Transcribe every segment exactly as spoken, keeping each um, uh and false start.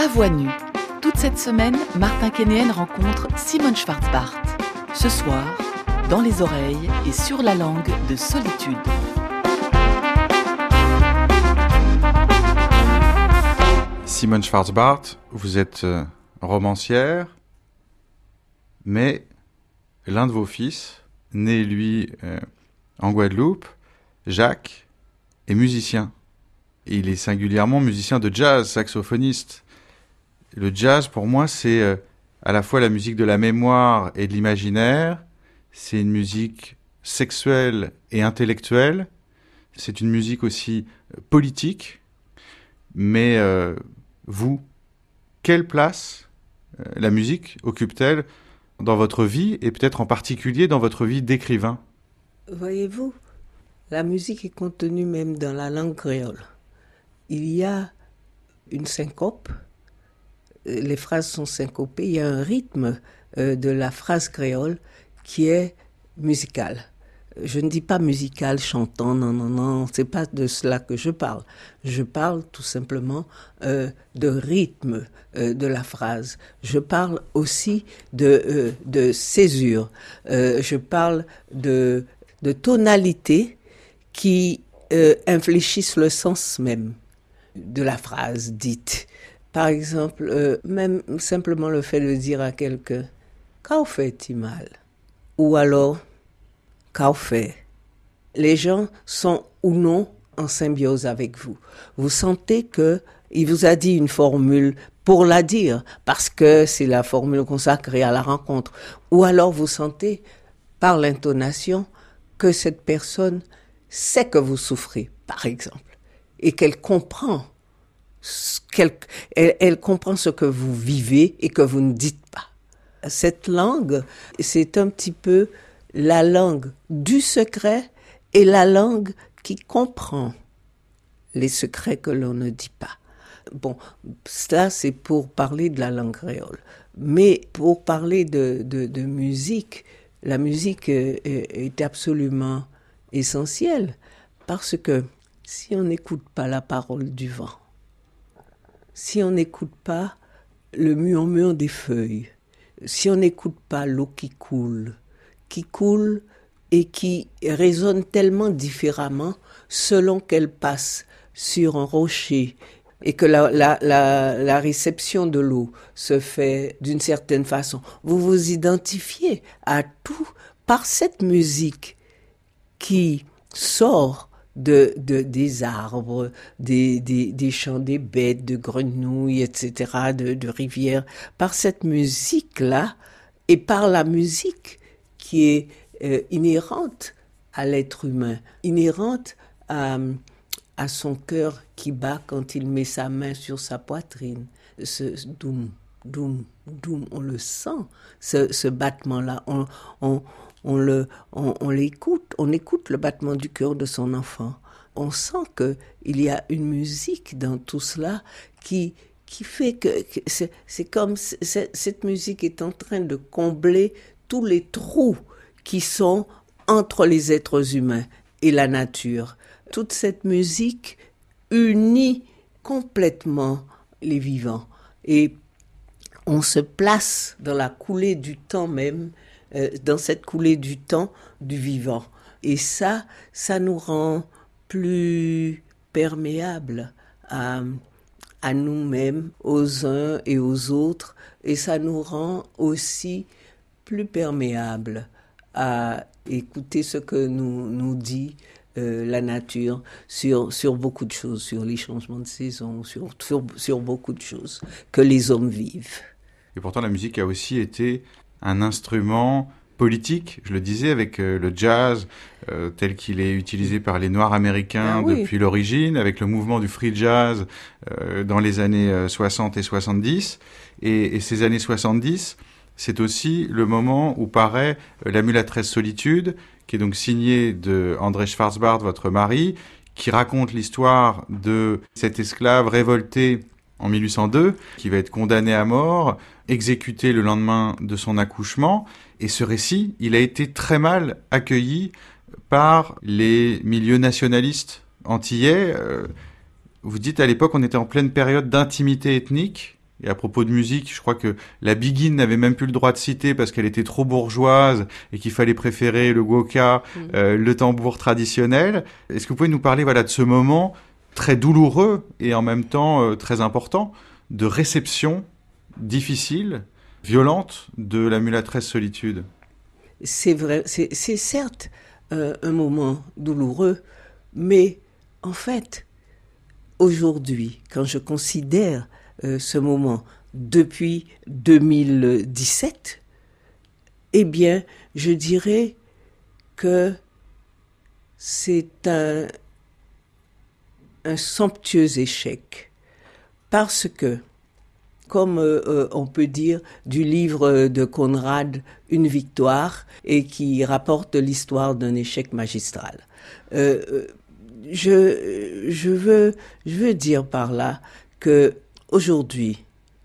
voix nue. Toute cette semaine, Martin Kénéen rencontre Simone Schwarzbart. Ce soir, dans les oreilles et sur la langue de Solitude. Simone Schwarzbart, vous êtes euh, romancière, mais l'un de vos fils, né lui euh, en Guadeloupe, Jacques, est musicien. Il est singulièrement musicien de jazz, saxophoniste. Le jazz, pour moi, c'est euh, à la fois la musique de la mémoire et de l'imaginaire. C'est une musique sexuelle et intellectuelle. C'est une musique aussi euh, politique. Mais euh, vous, quelle place euh, la musique occupe-t-elle dans votre vie et peut-être en particulier dans votre vie d'écrivain? Voyez-vous, la musique est contenue même dans la langue créole. Il y a une syncope, les phrases sont syncopées, il y a un rythme euh, de la phrase créole qui est musical. Je ne dis pas musical, chantant, non, non, non, c'est pas de cela que je parle. Je parle tout simplement euh, de rythme euh, de la phrase. Je parle aussi de, euh, de césure. Euh, je parle de, de tonalité qui euh, infléchissent le sens même de la phrase dite. Par exemple, euh, même simplement le fait de dire à quelqu'un « Qu'en fait-il mal ?» ou alors « Qu'en fait ?» Les gens sont ou non en symbiose avec vous. Vous sentez qu'il vous a dit une formule pour la dire, parce que c'est la formule consacrée à la rencontre. Ou alors vous sentez, par l'intonation, que cette personne sait que vous souffrez, par exemple, et qu'elle comprend, qu'elle, elle, elle comprend ce que vous vivez et que vous ne dites pas. Cette langue, c'est un petit peu la langue du secret et la langue qui comprend les secrets que l'on ne dit pas. Bon, ça c'est pour parler de la langue créole. Mais pour parler de, de, de musique, la musique est, est absolument essentielle parce que si on n'écoute pas la parole du vent, si on n'écoute pas le murmure des feuilles, si on n'écoute pas l'eau qui coule, qui coule et qui résonne tellement différemment selon qu'elle passe sur un rocher et que la, la, la, la réception de l'eau se fait d'une certaine façon. Vous vous identifiez à tout par cette musique qui sort de, de, des arbres, des, des, des chants des bêtes, de grenouilles, et cetera, de, de rivières, par cette musique-là et par la musique qui est euh, inhérente à l'être humain, inhérente à, à son cœur qui bat quand il met sa main sur sa poitrine. Ce doum, doum, doum, on le sent, ce, ce battement-là, on, on, on, le, on, on l'écoute, on écoute le battement du cœur de son enfant. On sent qu'il y a une musique dans tout cela qui, qui fait que, que c'est, c'est comme c'est, cette musique est en train de combler tous les trous qui sont entre les êtres humains et la nature. Toute cette musique unit complètement les vivants. Et on se place dans la coulée du temps même, euh, dans cette coulée du temps du vivant. Et ça, ça nous rend plus perméables à, à nous-mêmes, aux uns et aux autres. Et ça nous rend aussi plus perméables à écouter ce que nous, nous dit euh, la nature sur, sur beaucoup de choses, sur les changements de saison, sur, sur, sur beaucoup de choses que les hommes vivent. Et pourtant, la musique a aussi été un instrument politique, je le disais, avec euh, le jazz euh, tel qu'il est utilisé par les Noirs américains ah, oui. depuis l'origine, avec le mouvement du free jazz euh, dans les années euh, soixante et soixante-dix. Et, et ces années soixante-dix, c'est aussi le moment où paraît euh, La mulâtresse Solitude, qui est donc signée de André Schwarzbart, votre mari, qui raconte l'histoire de cet esclave révolté en mille huit cent deux, qui va être condamné à mort, exécuté le lendemain de son accouchement. Et ce récit, il a été très mal accueilli par les milieux nationalistes antillais. Euh, vous dites à l'époque, on était en pleine période d'intimité ethnique. Et à propos de musique, je crois que la Biguine n'avait même plus le droit de citer parce qu'elle était trop bourgeoise et qu'il fallait préférer le gwoka, mmh. euh, le tambour traditionnel. Est-ce que vous pouvez nous parler voilà, de ce moment très douloureux et en même temps euh, très important de réception difficile, violente de la mulâtresse Solitude? C'est vrai, c'est, c'est certes euh, un moment douloureux, mais en fait, aujourd'hui, quand je considère euh, ce moment depuis deux mille dix-sept, eh bien, je dirais que c'est un, un somptueux échec. Parce que, comme euh, on peut dire du livre de Conrad, Une victoire, et qui rapporte l'histoire d'un échec magistral. Euh, je, je, veux, je veux dire par là que aujourd'hui,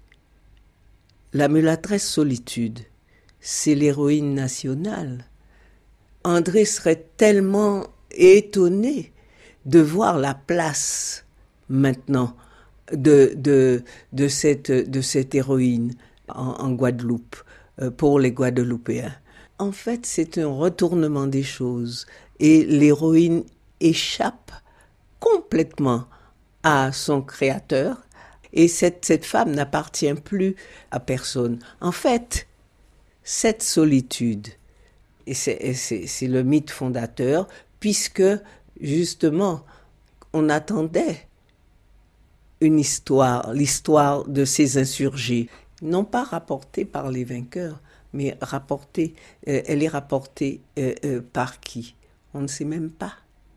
la mulâtresse Solitude, c'est l'héroïne nationale. André serait tellement étonné de voir la place maintenant de, de, de, cette, de cette héroïne en, en Guadeloupe, euh, pour les Guadeloupéens. En fait, c'est un retournement des choses et l'héroïne échappe complètement à son créateur et cette, cette femme n'appartient plus à personne. En fait, cette solitude, et c'est, et c'est, c'est le mythe fondateur, puisque justement, on attendait une histoire, l'histoire de ces insurgés, non pas rapportée par les vainqueurs, mais rapportée, euh, elle est rapportée euh, euh, par qui? On ne sait même pas.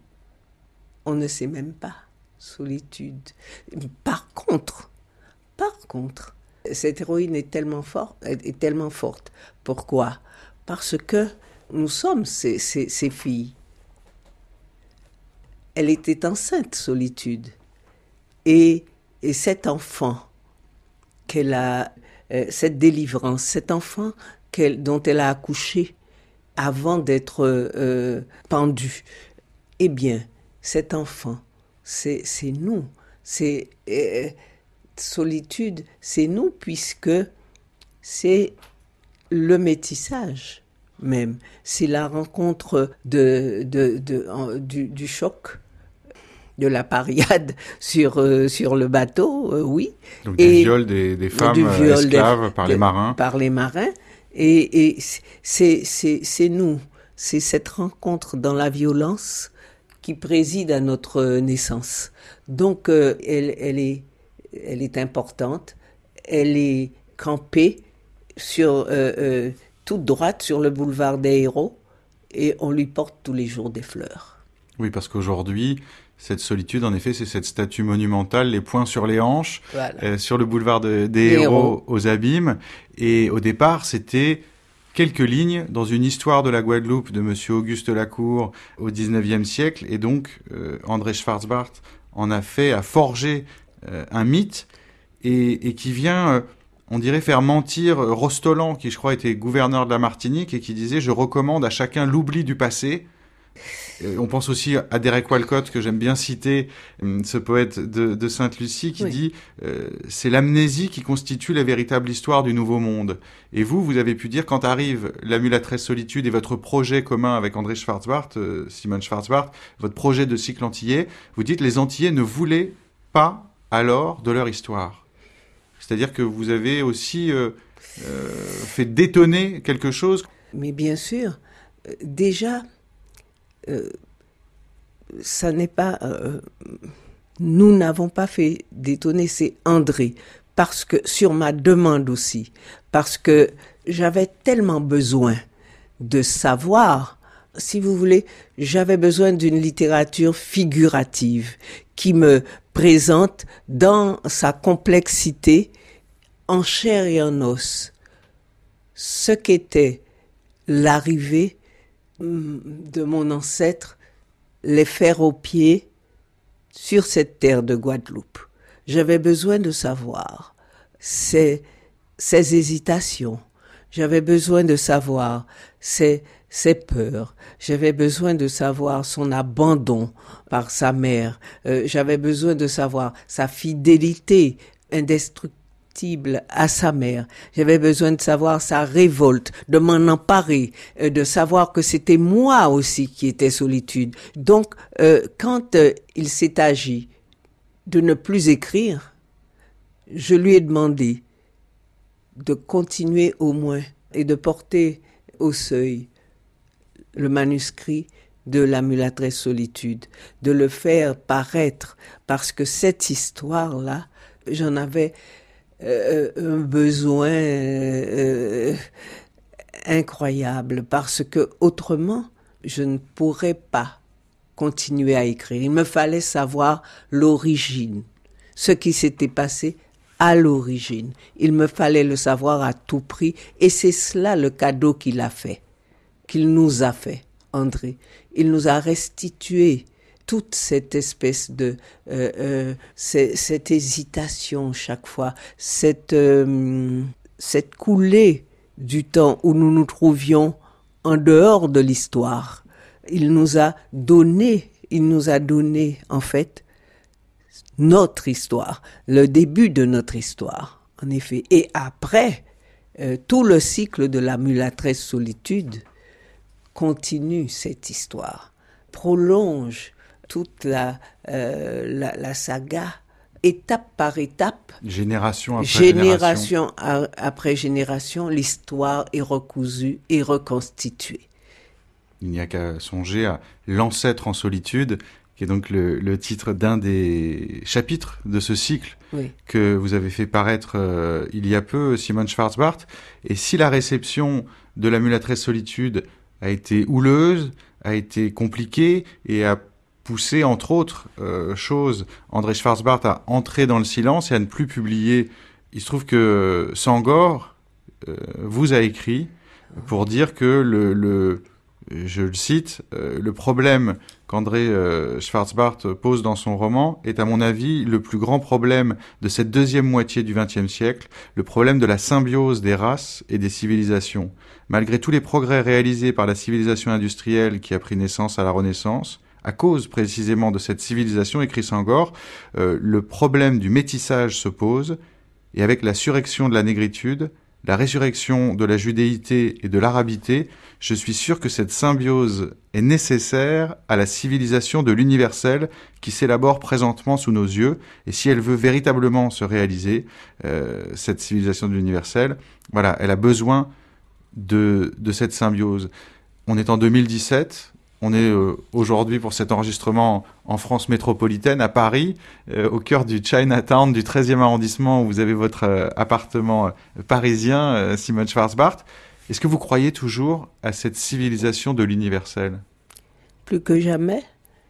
On ne sait même pas. Solitude. Par contre, par contre, cette héroïne est tellement forte, est tellement forte. Pourquoi? Parce que nous sommes ces, ces, ces filles. Elle était enceinte, Solitude. Et, et cet enfant qu'elle a, euh, cette délivrance, cet enfant qu'elle, dont elle a accouché avant d'être euh, pendue, eh bien, cet enfant, c'est, c'est nous. C'est euh, Solitude, c'est nous, puisque c'est le métissage même. C'est la rencontre de, de, de, de, du, du choc, de la pariade sur, euh, sur le bateau, euh, oui. Donc et du viol des, des femmes du viol esclaves des, par les marins. Par les marins. Et, et c'est, c'est, c'est nous, c'est cette rencontre dans la violence qui préside à notre naissance. Donc, euh, elle, elle, est, elle est importante, elle est campée sur, euh, euh, toute droite sur le boulevard des Héros, et on lui porte tous les jours des fleurs. Oui, parce qu'aujourd'hui, cette solitude, en effet, c'est cette statue monumentale, les poings sur les hanches, voilà. euh, sur le boulevard de, des Héros, Héros aux Abîmes. Et au départ, c'était quelques lignes dans une histoire de la Guadeloupe de Monsieur Auguste Lacour au dix-neuvième siècle. Et donc, euh, André Schwarzbart en a fait, a forgé euh, un mythe et, et qui vient, euh, on dirait, faire mentir Rostolan, qui, je crois, était gouverneur de la Martinique et qui disait « Je recommande à chacun l'oubli du passé ». On pense aussi à Derek Walcott, que j'aime bien citer, ce poète de, de Sainte-Lucie, qui oui. dit euh, « C'est l'amnésie qui constitue la véritable histoire du Nouveau Monde ». Et vous, vous avez pu dire, quand arrive la mulâtresse Solitude et votre projet commun avec André Schwarzbart, euh, Simone Schwarzbart, votre projet de cycle antillais, vous dites « Les Antillais ne voulaient pas alors de leur histoire ». C'est-à-dire que vous avez aussi euh, euh, fait détonner quelque chose. Mais bien sûr, euh, déjà... Euh, ça n'est pas... Euh, nous n'avons pas fait détonner, c'est André, parce que, sur ma demande aussi, parce que j'avais tellement besoin de savoir, si vous voulez, j'avais besoin d'une littérature figurative qui me présente dans sa complexité, en chair et en os, ce qu'était l'arrivée de mon ancêtre, les fers aux pieds sur cette terre de Guadeloupe. J'avais besoin de savoir ses, ses hésitations, j'avais besoin de savoir ses, ses peurs, j'avais besoin de savoir son abandon par sa mère, euh, j'avais besoin de savoir sa fidélité indestructible irrésistible à sa mère. J'avais besoin de savoir sa révolte, de m'en emparer, euh, de savoir que c'était moi aussi qui étais solitude. Donc, euh, quand euh, il s'est agi de ne plus écrire, je lui ai demandé de continuer au moins et de porter au seuil le manuscrit de la mulâtresse solitude, de le faire paraître, parce que cette histoire-là, j'en avais euh, un besoin euh, incroyable, parce que autrement, je ne pourrais pas continuer à écrire. Il me fallait savoir l'origine, ce qui s'était passé à l'origine. Il me fallait le savoir à tout prix, et c'est cela le cadeau qu'il a fait, qu'il nous a fait, André. Il nous a restitué toute cette espèce de euh, euh, c'est, cette hésitation chaque fois, cette euh, cette coulée du temps où nous nous trouvions en dehors de l'histoire. Il nous a donné, il nous a donné en fait notre histoire, le début de notre histoire, en effet. Et après, euh, tout le cycle de la mulâtresse solitude continue cette histoire, prolonge toute la, euh, la, la saga, étape par étape, génération après génération, génération a, après génération, l'histoire est recousue et reconstituée. Il n'y a qu'à songer à L'ancêtre en solitude, qui est donc le, le titre d'un des chapitres de ce cycle oui. que vous avez fait paraître euh, il y a peu, Simone Schwarzbart. Et si la réception de la mulâtresse solitude a été houleuse, a été compliquée et a poussé, entre autres euh, choses, André Schwarzbart à entrer dans le silence et à ne plus publier. Il se trouve que Sangor euh, vous a écrit pour dire que le... le je le cite, euh, le problème qu'André euh, Schwarzbart pose dans son roman est à mon avis le plus grand problème de cette deuxième moitié du vingtième siècle, le problème de la symbiose des races et des civilisations. Malgré tous les progrès réalisés par la civilisation industrielle qui a pris naissance à la Renaissance, à cause précisément de cette civilisation, écrit Sangor, euh, le problème du métissage se pose, et avec la surrection de la négritude, la résurrection de la judéité et de l'arabité, je suis sûr que cette symbiose est nécessaire à la civilisation de l'universel qui s'élabore présentement sous nos yeux. Et si elle veut véritablement se réaliser, euh, cette civilisation de l'universel, voilà, elle a besoin de, de cette symbiose. On est en deux mille dix-sept, on est euh, aujourd'hui pour cet enregistrement en France métropolitaine, à Paris, euh, au cœur du Chinatown, du treizième arrondissement, où vous avez votre euh, appartement euh, parisien, euh, Simone Schwarzbart. Est-ce que vous croyez toujours à cette civilisation de l'universel ? Plus que jamais,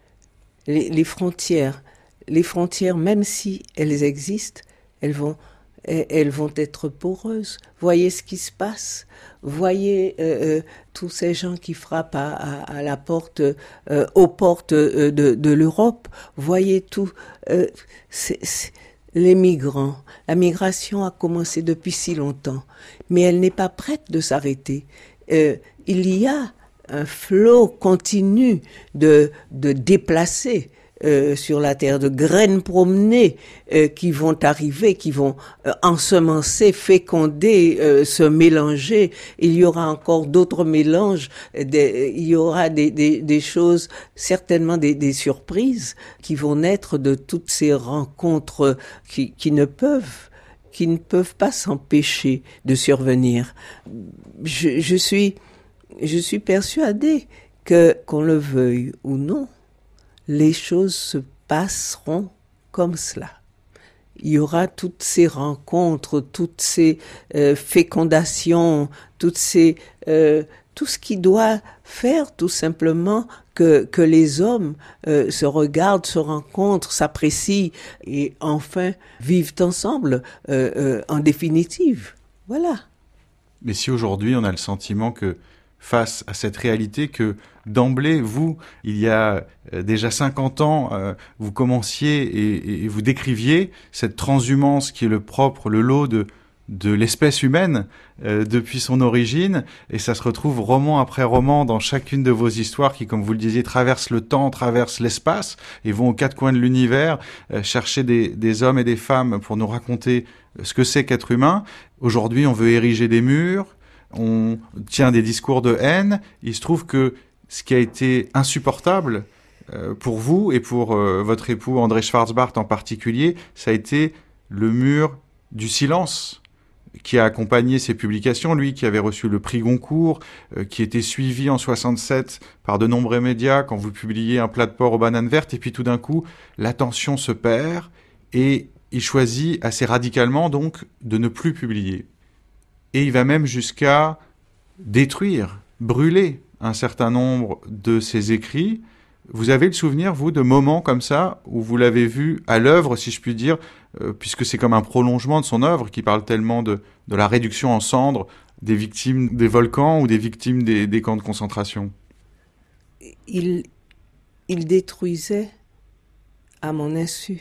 les, les frontières, les frontières, même si elles existent, elles vont, elles vont être poreuses. Voyez ce qui se passe. Voyez euh, euh, tous ces gens qui frappent à, à, à la porte, euh, aux portes euh, de, de l'Europe. Voyez tout. Euh, c'est, c'est, les migrants. La migration a commencé depuis si longtemps, mais elle n'est pas prête de s'arrêter. Euh, il y a un flot continu de, de déplacés euh, sur la terre, de graines promenées euh, qui vont arriver, qui vont euh, ensemencer, féconder, euh, se mélanger. Il y aura encore d'autres mélanges, des, il y aura des, des, des choses, certainement des, des surprises qui vont naître de toutes ces rencontres qui, qui ne peuvent qui ne peuvent pas s'empêcher de survenir. Je, je suis, je suis persuadée que, qu'on le veuille ou non, les choses se passeront comme cela. Il y aura toutes ces rencontres, toutes ces euh, fécondations, toutes ces, euh, tout ce qui doit faire tout simplement que, que les hommes euh, se regardent, se rencontrent, s'apprécient et enfin vivent ensemble euh, euh, en définitive. Voilà. Mais si aujourd'hui on a le sentiment que face à cette réalité que d'emblée, vous, il y a déjà cinquante ans, euh, vous commenciez et, et vous décriviez cette transhumance qui est le propre, le lot de, de l'espèce humaine euh, depuis son origine, et ça se retrouve roman après roman dans chacune de vos histoires qui, comme vous le disiez, traversent le temps, traversent l'espace et vont aux quatre coins de l'univers euh, chercher des, des hommes et des femmes pour nous raconter ce que c'est qu'être humain. Aujourd'hui, on veut ériger des murs, on tient des discours de haine. Il se trouve que ce qui a été insupportable euh, pour vous et pour euh, votre époux André Schwarzbart en particulier, ça a été le mur du silence qui a accompagné ces publications, lui qui avait reçu le prix Goncourt, euh, qui était suivi en soixante-sept par de nombreux médias quand vous publiez Un plat de porc aux bananes vertes, et puis tout d'un coup, l'attention se perd et il choisit assez radicalement donc de ne plus publier. Et il va même jusqu'à détruire, brûler un certain nombre de ses écrits. Vous avez le souvenir, vous, de moments comme ça, où vous l'avez vu à l'œuvre, si je puis dire, euh, puisque c'est comme un prolongement de son œuvre, qui parle tellement de, de la réduction en cendres des victimes des volcans ou des victimes des, des camps de concentration. Il, il détruisait à mon insu.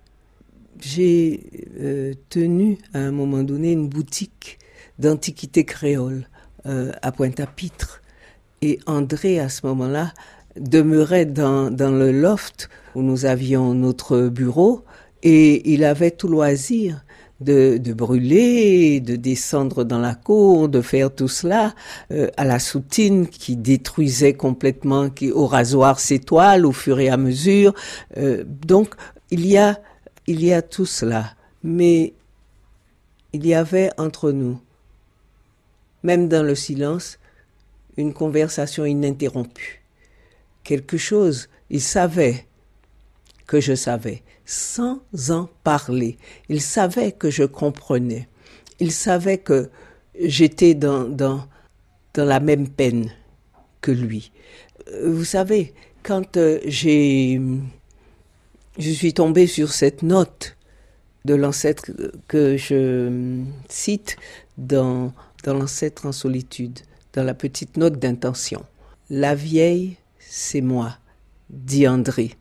J'ai euh, tenu à un moment donné une boutique d'antiquités créoles euh, à Pointe-à-Pitre. Et André, à ce moment-là, demeurait dans, dans le loft où nous avions notre bureau, et il avait tout loisir de, de brûler, de descendre dans la cour, de faire tout cela euh, à la soutine qui détruisait complètement, qui au rasoir s'étoile au fur et à mesure. Euh, donc il y a, il y a tout cela, mais il y avait entre nous, même dans le silence, une conversation ininterrompue. Quelque chose, il savait que je savais, sans en parler. Il savait que je comprenais. Il savait que j'étais dans, dans, dans la même peine que lui. Vous savez, quand euh, j'ai, je suis tombée sur cette note de l'ancêtre que je cite dans, dans l'ancêtre en solitude, dans la petite note d'intention. La vieille, c'est moi, dit André.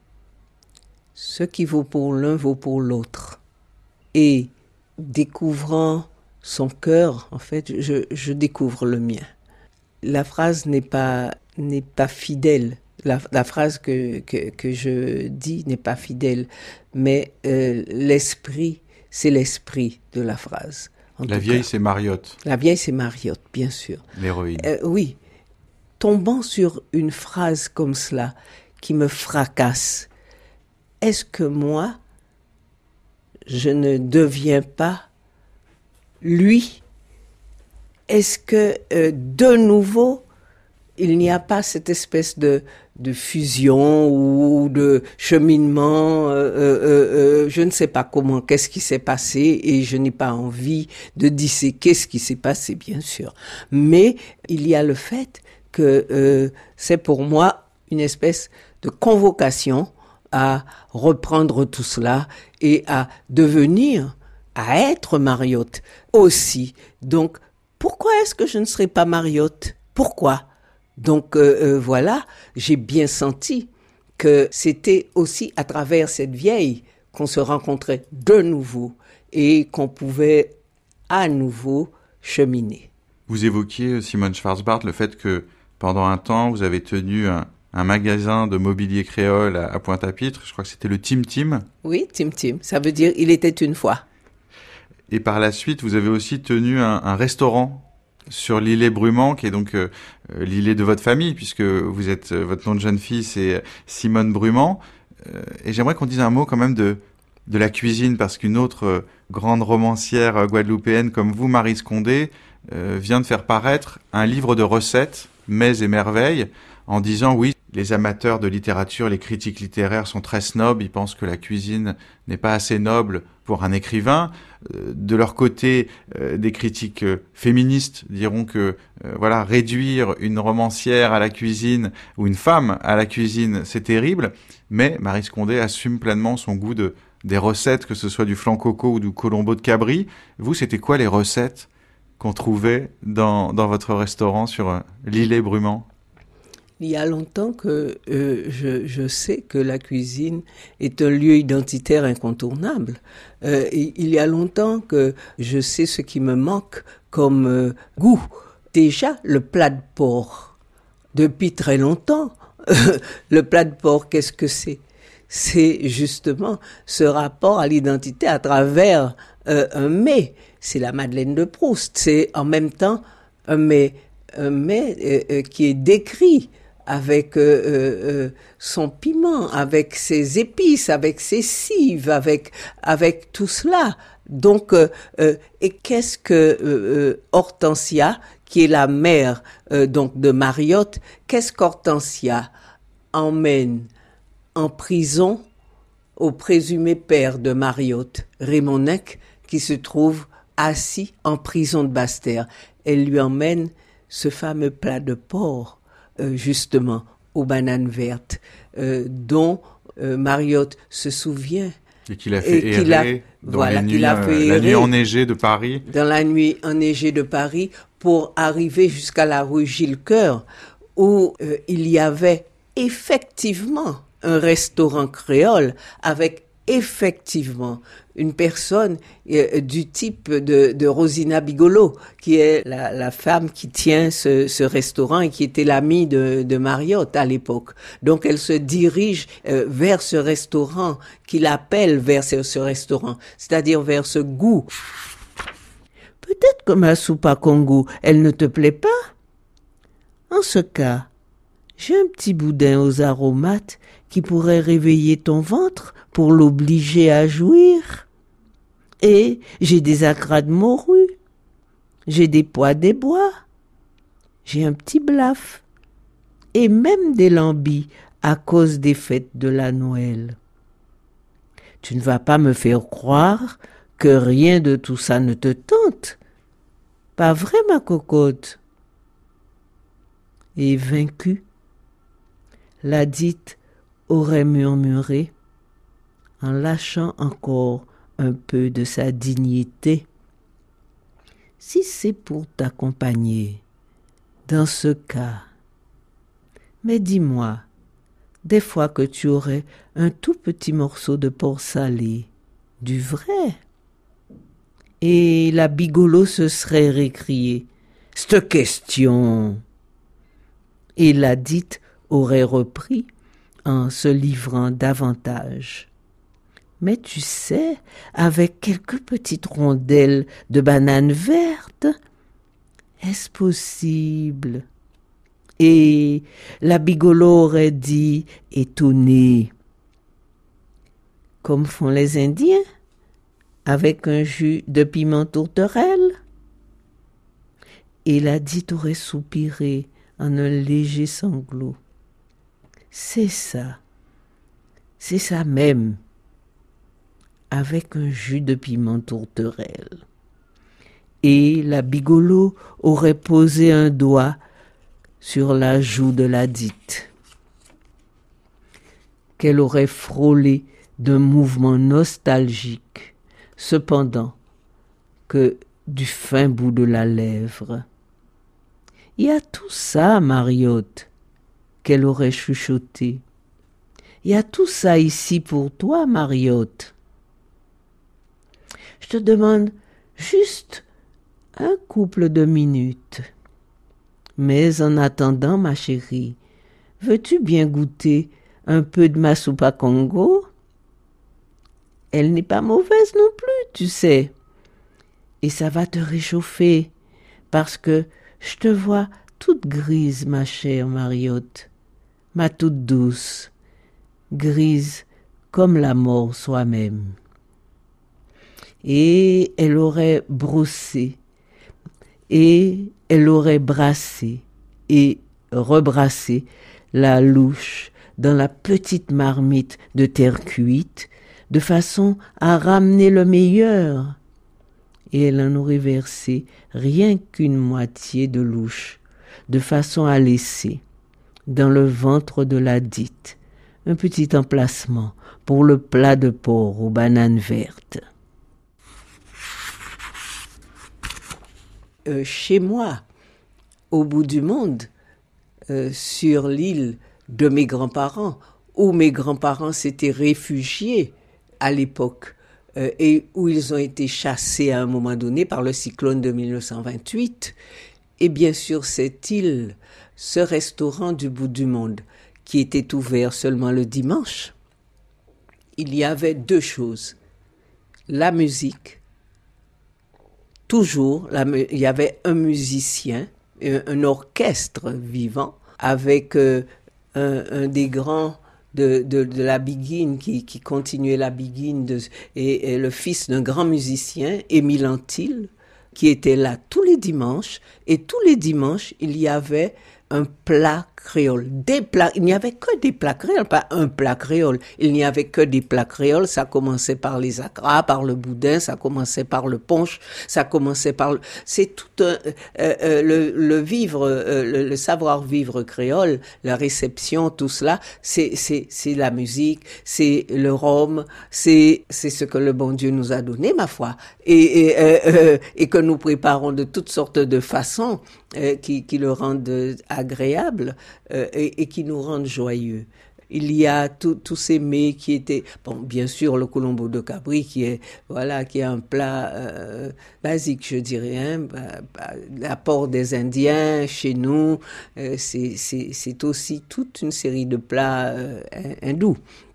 Ce qui vaut pour l'un vaut pour l'autre. Et découvrant son cœur, en fait, je, je découvre le mien. La phrase n'est pas, n'est pas fidèle. La, la phrase que, que, que je dis n'est pas fidèle, mais euh, l'esprit, c'est l'esprit de la phrase. La vieille, cas. c'est Mariotte. La vieille, c'est Mariotte, bien sûr. L'héroïne. Euh, oui. Tombant sur une phrase comme cela, qui me fracasse, est-ce que moi, je ne deviens pas lui? Est-ce que, euh, de nouveau, il n'y a pas cette espèce de, de fusion ou de cheminement, euh, euh, euh, je ne sais pas comment, qu'est-ce qui s'est passé, et je n'ai pas envie de disséquer ce qui s'est passé, bien sûr. Mais il y a le fait que euh, c'est pour moi une espèce de convocation à reprendre tout cela et à devenir, à être Mariotte aussi. Donc, pourquoi est-ce que je ne serais pas Mariotte? Pourquoi? Donc euh, euh, voilà, j'ai bien senti que c'était aussi à travers cette vieille qu'on se rencontrait de nouveau et qu'on pouvait à nouveau cheminer. Vous évoquiez, Simone Schwarzbart, le fait que pendant un temps, vous avez tenu un, un magasin de mobilier créole à, à Pointe-à-Pitre. Je crois que c'était le Tim Tim. Oui, Tim Tim. Ça veut dire « il était une fois ». Et par la suite, vous avez aussi tenu un, un restaurant sur l'îlet Brumand, qui est donc euh, l'îlet de votre famille, puisque vous êtes, euh, votre nom de jeune fille, c'est Simone Brumand. Euh, et j'aimerais qu'on dise un mot quand même de, de la cuisine, parce qu'une autre euh, grande romancière euh, guadeloupéenne comme vous, Maryse Condé, euh, vient de faire paraître un livre de recettes, Mets et merveilles, en disant oui, les amateurs de littérature, les critiques littéraires sont très snobs, ils pensent que la cuisine n'est pas assez noble pour un écrivain. De leur côté, euh, des critiques euh, féministes diront que euh, voilà, réduire une romancière à la cuisine ou une femme à la cuisine, c'est terrible. Mais Maryse Condé assume pleinement son goût de, des recettes, que ce soit du flan coco ou du colombo de cabri. Vous, c'était quoi les recettes qu'on trouvait dans, dans votre restaurant sur euh, l'îlet Brumand? Il y a longtemps que euh, je, je sais que la cuisine est un lieu identitaire incontournable. Euh, il y a longtemps que je sais ce qui me manque comme euh, goût. Déjà, le plat de porc. Depuis très longtemps, le plat de porc, qu'est-ce que c'est ? C'est justement ce rapport à l'identité à travers euh, un mets. C'est la Madeleine de Proust. C'est en même temps un mets, un mets euh, euh, qui est décrit avec euh, euh, son piment, avec ses épices, avec ses cives, avec avec tout cela. Donc, euh, euh, et qu'est-ce que euh, euh, Hortensia, qui est la mère euh, donc de Mariotte, qu'est-ce qu'Hortensia emmène en prison au présumé père de Mariotte, Raymond Necq, qui se trouve assis en prison de Basse-Terre. Elle lui emmène ce fameux plat de porc, Euh, justement, aux bananes vertes, euh, dont euh, Mariotte se souvient. Et qu'il a fait et errer a, dans voilà, les nuits, a fait euh, la nuit errer enneigée de Paris. Dans la nuit enneigée de Paris, pour arriver jusqu'à la rue Gilles-Coeur, où euh, il y avait effectivement un restaurant créole avec effectivement une personne euh, du type de, de Rosina Bigolo, qui est la, la femme qui tient ce, ce restaurant et qui était l'amie de, de Mariotte à l'époque. Donc elle se dirige euh, vers ce restaurant, qu'il appelle vers ce, ce restaurant, c'est-à-dire vers ce goût. Peut-être que ma soupe à Congo, elle ne te plaît pas ? En ce cas, j'ai un petit boudin aux aromates qui pourrait réveiller ton ventre pour l'obliger à jouir. Et j'ai des acras de morue, j'ai des pois des bois, j'ai un petit blaf, et même des lambis à cause des fêtes de la Noël. Tu ne vas pas me faire croire que rien de tout ça ne te tente. Pas vrai, ma cocotte ? Et vaincue, la dite aurait murmuré, en lâchant encore un peu de sa dignité. Si c'est pour t'accompagner, dans ce cas, mais dis-moi, des fois que tu aurais un tout petit morceau de porc salé, du vrai. Et la Bigolo se serait récriée, « C'te question !» Et la dite aurait repris en se livrant davantage. Mais tu sais, avec quelques petites rondelles de bananes vertes, est-ce possible ? Et la Bigolo aurait dit, étonnée, comme font les Indiens, avec un jus de piment tourterelle. Et la dite aurait soupiré en un léger sanglot. C'est ça, c'est ça même, avec un jus de piment tourterelle. Et la Bigolo aurait posé un doigt sur la joue de la dite, qu'elle aurait frôlé d'un mouvement nostalgique, cependant que du fin bout de la lèvre. Il y a tout ça, Mariotte, qu'elle aurait chuchoté. Il y a tout ça ici pour toi, Mariotte. Je te demande juste un couple de minutes. Mais en attendant, ma chérie, veux-tu bien goûter un peu de ma soupe à Congo ? Elle n'est pas mauvaise non plus, tu sais. Et ça va te réchauffer, parce que je te vois toute grise, ma chère Mariotte, ma toute douce, grise comme la mort soi-même. Et elle aurait brossé, et elle aurait brassé et rebrassé la louche dans la petite marmite de terre cuite, de façon à ramener le meilleur. Et elle en aurait versé rien qu'une moitié de louche, de façon à laisser, dans le ventre de la dite, un petit emplacement pour le plat de porc aux bananes vertes. Euh, chez moi, au bout du monde, euh, sur l'île de mes grands-parents, où mes grands-parents s'étaient réfugiés à l'époque euh, et où ils ont été chassés à un moment donné par le cyclone de mille neuf cent vingt-huit. Et bien sûr, cette île, ce restaurant du bout du monde, qui était ouvert seulement le dimanche, il y avait deux choses. La musique, toujours, la, il y avait un musicien, un, un orchestre vivant, avec euh, un, un des grands de, de, de la Biguine, qui, qui continuait la Biguine, de, et, et le fils d'un grand musicien, Émile Antil, qui était là tous les dimanches, et tous les dimanches, il y avait un plat créole, des plats, il n'y avait que des plats créoles, pas un plat créole, il n'y avait que des plats créoles, ça commençait par les acras, par le boudin, ça commençait par le punch, ça commençait par le, c'est tout un, euh, euh, le, le vivre, euh, le, le savoir-vivre créole, la réception, tout cela, c'est, c'est, c'est la musique, c'est le rhum, c'est, c'est ce que le bon Dieu nous a donné, ma foi, et, et, euh, euh, et que nous préparons de toutes sortes de façons, euh, qui, qui le rendent agréable, Euh, et, et qui nous rendent joyeux. Il y a tous ces mets qui étaient, bon, bien sûr, le colombo de Cabri, qui est, voilà, qui est un plat euh, basique, je dirais, hein, bah, bah, l'apport des Indiens chez nous, euh, c'est, c'est, c'est aussi toute une série de plats euh, hindous.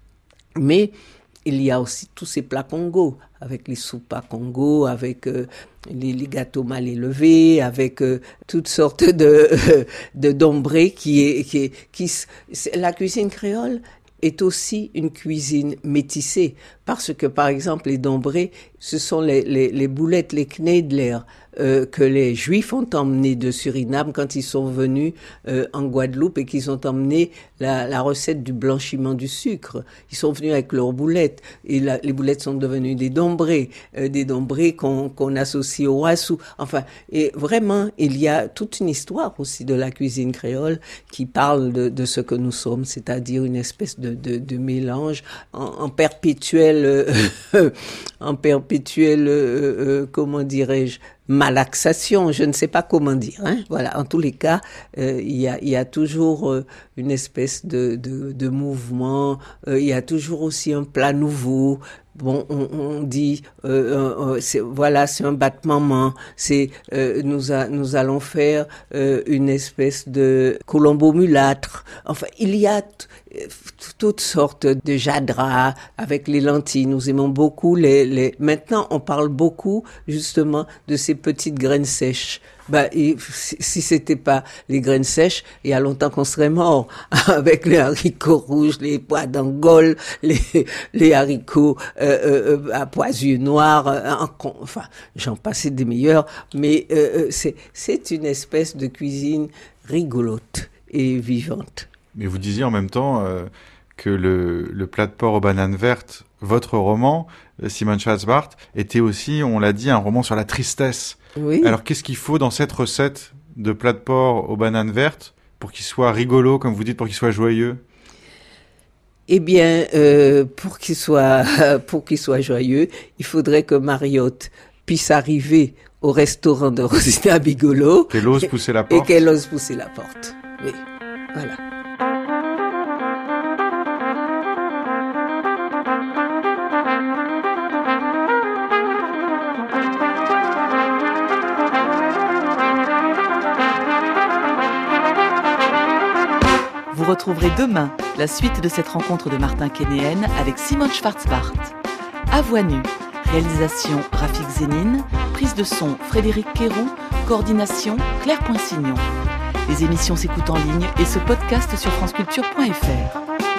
Mais il y a aussi tous ces plats Congo, avec les soupes à Congo, avec euh, les, les gâteaux mal élevés, avec euh, toutes sortes de, euh, de dombrés qui est, qui est, qui, la cuisine créole est aussi une cuisine métissée, parce que, par exemple, les dombrés, ce sont les, les, les boulettes, les kneedler, euh, que les Juifs ont emmené de Suriname quand ils sont venus euh, en Guadeloupe et qu'ils ont emmené la, la recette du blanchiment du sucre. Ils sont venus avec leurs boulettes, et la, les boulettes sont devenues des dombrés, euh, des dombrés qu'on, qu'on associe au wassou. Enfin, et vraiment, il y a toute une histoire aussi de la cuisine créole qui parle de, de ce que nous sommes, c'est-à-dire une espèce de, de, de mélange en, en perpétuel, euh, en perpétuel, euh, euh, comment dirais-je, malaxation, je ne sais pas comment dire, hein. Voilà, en tous les cas, euh, il y a, il y a toujours euh, une espèce de, de, de mouvement, euh, il y a toujours aussi un plat nouveau. Bon, on, on dit, euh, euh, c'est, voilà, c'est un battement, c'est, euh, nous, a, nous allons faire euh, une espèce de colombo mulâtre. Enfin, il y a t- toutes sortes de jadras avec les lentilles. Nous aimons beaucoup les, les. Maintenant, on parle beaucoup justement de ces petites graines sèches. Bah, et, si, si c'était pas les graines sèches, il y a longtemps qu'on serait mort avec les haricots rouges, les pois d'Angole, les, les haricots euh, euh, à pois yeux noirs. Euh, enfin, j'en passais des meilleurs, mais euh, c'est c'est une espèce de cuisine rigolote et vivante. Mais vous disiez en même temps euh, que le, le plat de porc aux bananes vertes, votre roman, Simone Schwarzbart, était aussi, on l'a dit, un roman sur la tristesse. Oui. Alors, qu'est-ce qu'il faut dans cette recette de plat de porc aux bananes vertes pour qu'il soit rigolo, comme vous dites, pour qu'il soit joyeux ? Eh bien, euh, pour qu'il soit, pour qu'il soit joyeux, il faudrait que Mariotte puisse arriver au restaurant de Rosina Bigolo. Qu'elle ose pousser la porte. Et qu'elle ose pousser la porte. Oui, voilà. Vous retrouverez demain la suite de cette rencontre de Martin Kénéen avec Simone Schwarzbart. À voix nue, réalisation Rafik Zénine, prise de son Frédéric Quéroux, coordination Claire Poinsignon. Les émissions s'écoutent en ligne et se podcastent sur franceculture point f r.